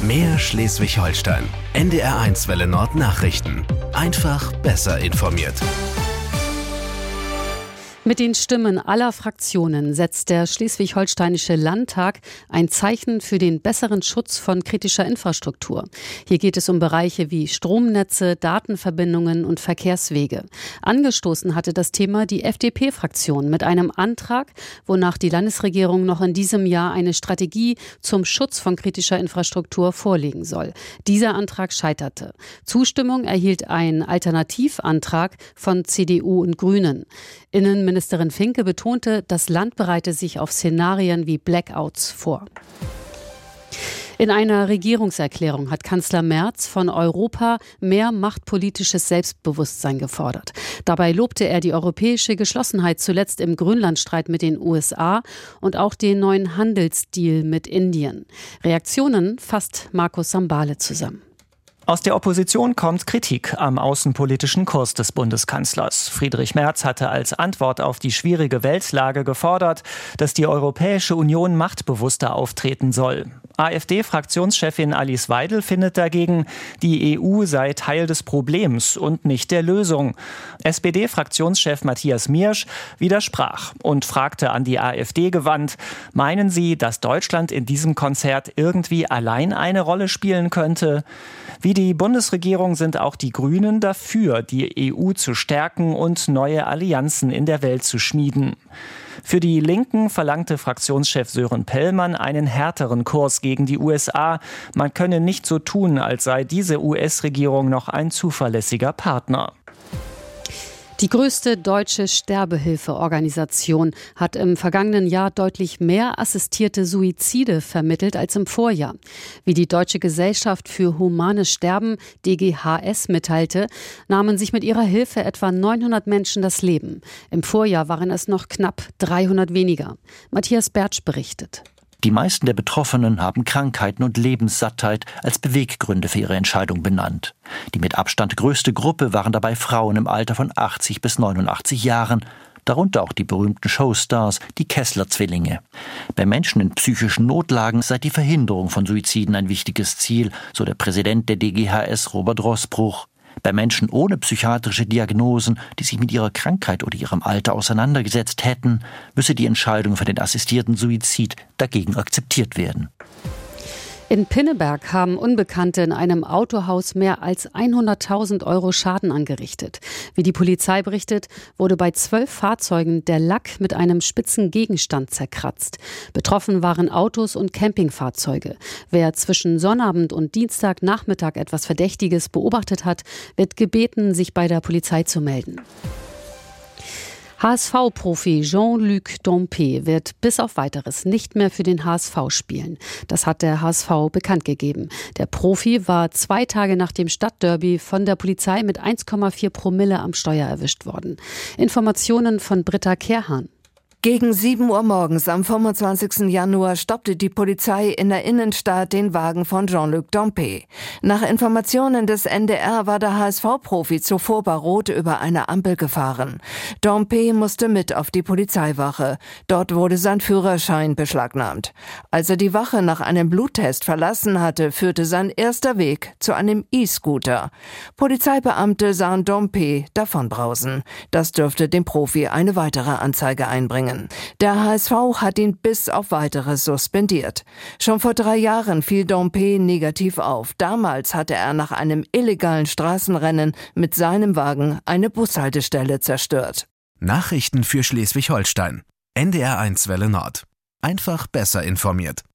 Mehr Schleswig-Holstein. NDR1 Welle Nord Nachrichten. Einfach besser informiert. Mit den Stimmen aller Fraktionen setzt der Schleswig-Holsteinische Landtag ein Zeichen für den besseren Schutz von kritischer Infrastruktur. Hier geht es um Bereiche wie Stromnetze, Datenverbindungen und Verkehrswege. Angestoßen hatte das Thema die FDP-Fraktion mit einem Antrag, wonach die Landesregierung noch in diesem Jahr eine Strategie zum Schutz von kritischer Infrastruktur vorlegen soll. Dieser Antrag scheiterte. Zustimmung erhielt ein Alternativantrag von CDU und Grünen. Innenministerin Finke betonte, das Land bereite sich auf Szenarien wie Blackouts vor. In einer Regierungserklärung hat Kanzler Merz von Europa mehr machtpolitisches Selbstbewusstsein gefordert. Dabei lobte er die europäische Geschlossenheit zuletzt im Grönlandstreit mit den USA und auch den neuen Handelsdeal mit Indien. Reaktionen fasst Markus Sambale zusammen. Aus der Opposition kommt Kritik am außenpolitischen Kurs des Bundeskanzlers. Friedrich Merz hatte als Antwort auf die schwierige Weltlage gefordert, dass die Europäische Union machtbewusster auftreten soll. AfD-Fraktionschefin Alice Weidel findet dagegen, die EU sei Teil des Problems und nicht der Lösung. SPD-Fraktionschef Matthias Miersch widersprach und fragte an die AfD gewandt: Meinen Sie, dass Deutschland in diesem Konzert irgendwie allein eine Rolle spielen könnte? Wie die Bundesregierung sind auch die Grünen dafür, die EU zu stärken und neue Allianzen in der Welt zu schmieden. Für die Linken verlangte Fraktionschef Sören Pellmann einen härteren Kurs gegen die USA. Man könne nicht so tun, als sei diese US-Regierung noch ein zuverlässiger Partner. Die größte deutsche Sterbehilfeorganisation hat im vergangenen Jahr deutlich mehr assistierte Suizide vermittelt als im Vorjahr. Wie die Deutsche Gesellschaft für Humanes Sterben, DGHS, mitteilte, nahmen sich mit ihrer Hilfe etwa 900 Menschen das Leben. Im Vorjahr waren es noch knapp 300 weniger. Matthias Bertsch berichtet. Die meisten der Betroffenen haben Krankheiten und Lebenssattheit als Beweggründe für ihre Entscheidung benannt. Die mit Abstand größte Gruppe waren dabei Frauen im Alter von 80 bis 89 Jahren, darunter auch die berühmten Showstars, die Kessler-Zwillinge. Bei Menschen in psychischen Notlagen sei die Verhinderung von Suiziden ein wichtiges Ziel, so der Präsident der DGHS Robert Roßbruch. Bei Menschen ohne psychiatrische Diagnosen, die sich mit ihrer Krankheit oder ihrem Alter auseinandergesetzt hätten, müsse die Entscheidung für den assistierten Suizid dagegen akzeptiert werden. In Pinneberg haben Unbekannte in einem Autohaus mehr als 100.000 € Schaden angerichtet. Wie die Polizei berichtet, wurde bei 12 Fahrzeugen der Lack mit einem spitzen Gegenstand zerkratzt. Betroffen waren Autos und Campingfahrzeuge. Wer zwischen Sonnabend und Dienstagnachmittag etwas Verdächtiges beobachtet hat, wird gebeten, sich bei der Polizei zu melden. HSV-Profi Jean-Luc Dompe wird bis auf Weiteres nicht mehr für den HSV spielen. Das hat der HSV bekannt gegeben. Der Profi war 2 Tage nach dem Stadtderby von der Polizei mit 1,4 Promille am Steuer erwischt worden. Informationen von Britta Kehrhahn. Gegen 7 Uhr morgens am 25. Januar stoppte die Polizei in der Innenstadt den Wagen von Jean-Luc Dompe. Nach Informationen des NDR war der HSV-Profi zuvor bei Rot über eine Ampel gefahren. Dompe musste mit auf die Polizeiwache. Dort wurde sein Führerschein beschlagnahmt. Als er die Wache nach einem Bluttest verlassen hatte, führte sein erster Weg zu einem E-Scooter. Polizeibeamte sahen Dompe davonbrausen. Das dürfte dem Profi eine weitere Anzeige einbringen. Der HSV hat ihn bis auf Weiteres suspendiert. Schon vor 3 Jahren fiel Dompe negativ auf. Damals hatte er nach einem illegalen Straßenrennen mit seinem Wagen eine Bushaltestelle zerstört. Nachrichten für Schleswig-Holstein. NDR1 Welle Nord. Einfach besser informiert.